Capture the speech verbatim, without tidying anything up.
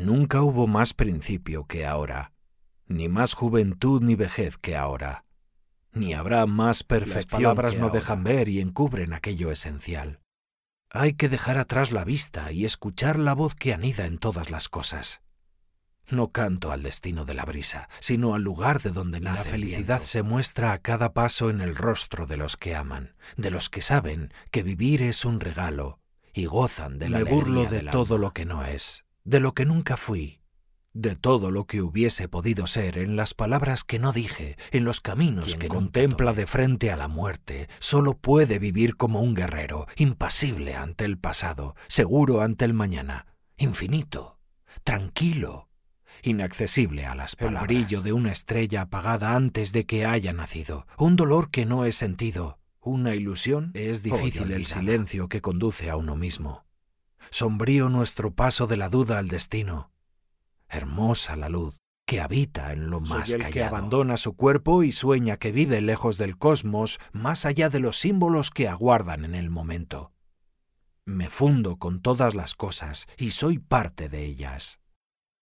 Nunca hubo más principio que ahora, ni más juventud ni vejez que ahora, ni habrá más perfección. Las palabras no dejan ver y encubren aquello esencial. Hay que dejar atrás la vista y escuchar la voz que anida en todas las cosas. No canto al destino de la brisa, sino al lugar de donde nace. La felicidad se muestra a cada paso en el rostro de los que aman, de los que saben que vivir es un regalo y gozan de la alegría. Me burlo de todo lo que no es, de lo que nunca fui, de todo lo que hubiese podido ser en las palabras que no dije, en los caminos que contempla de frente a la muerte. Solo puede vivir como un guerrero, impasible ante el pasado, seguro ante el mañana, infinito, tranquilo, inaccesible a las palabras. El brillo de una estrella apagada antes de que haya nacido, un dolor que no he sentido, una ilusión. Es difícil el silencio que conduce a uno mismo. Sombrío nuestro paso de la duda al destino. Hermosa la luz que habita en lo más callado. Soy el que abandona su cuerpo y sueña que vive lejos del cosmos, más allá de los símbolos que aguardan en el momento. Me fundo con todas las cosas y soy parte de ellas.